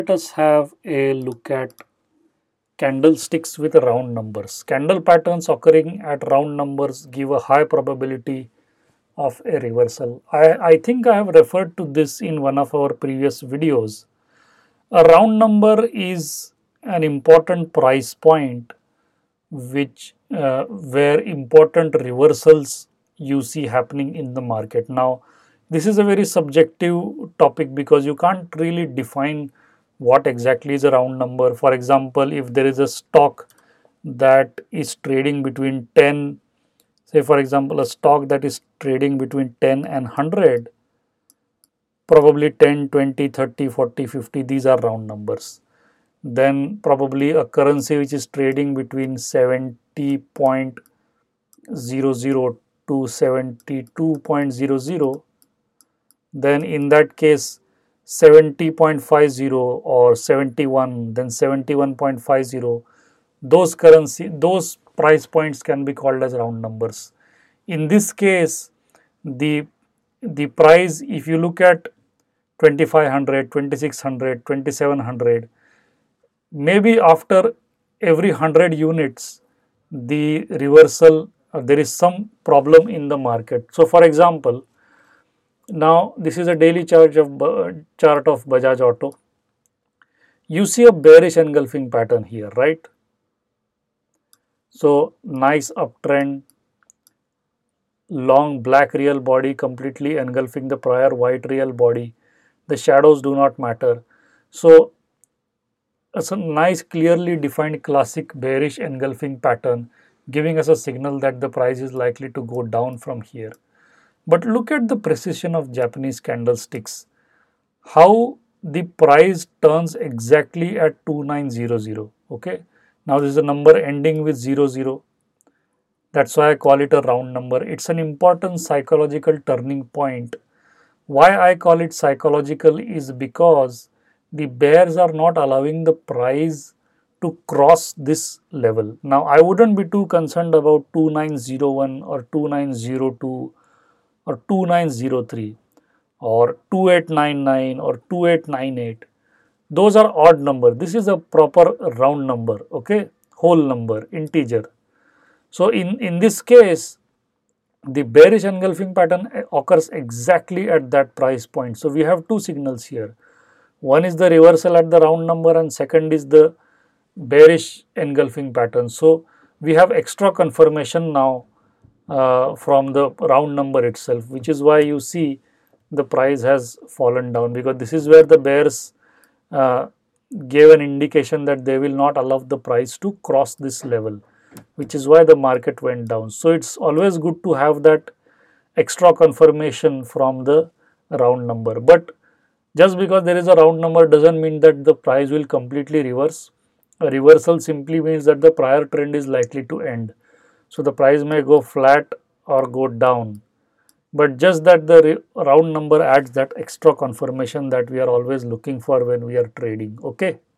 Let us have a look at candlesticks with round numbers. Candle patterns occurring at round numbers give a high probability of a reversal. I think I have referred to this in one of our previous videos. A round number is an important price point which where important reversals you see happening in the market. Now, this is a very subjective topic because you can't really define what exactly is a round number. For example, if there is a stock that is trading between 10, say for example, a stock that is trading between 10 and 100, probably 10, 20, 30, 40, 50, these are round numbers. Then probably a currency which is trading between 70.00 to 72.00, then in that case 70.50 or 71, then 71.50, those price points can be called as round numbers. In this case, the price, if you look at 2500, 2600, 2700, maybe after every 100 units the reversal, there is some problem in the market. So for example, now this is a daily chart of Bajaj Auto. You see a bearish engulfing pattern here, right? So nice uptrend, long black real body completely engulfing the prior white real body. The shadows do not matter. So it's a nice clearly defined classic bearish engulfing pattern, giving us a signal that the price is likely to go down from here. But look at the precision of Japanese candlesticks. How the price turns exactly at 2900. Okay. Now this is a number ending with 00. That's why I call it a round number. It's an important psychological turning point. Why I call it psychological is because the bears are not allowing the price to cross this level. Now I wouldn't be too concerned about 2901 or 2902 or 2903 or 2899 or 2898. Those are odd number. This is a proper round number, okay, whole number, integer. So in this case, the bearish engulfing pattern occurs exactly at that price point. So we have two signals here. One is the reversal at the round number and second is the bearish engulfing pattern. So we have extra confirmation now from the round number itself, which is why you see the price has fallen down, because this is where the bears uh, gave an indication that they will not allow the price to cross this level, which is why the market went down. So it's always good to have that extra confirmation from the round number. But just because there is a round number doesn't mean that the price will completely reverse. A reversal simply means that the prior trend is likely to end. So the price may go flat or go down. But just that the round number adds that extra confirmation that we are always looking for when we are trading. Okay.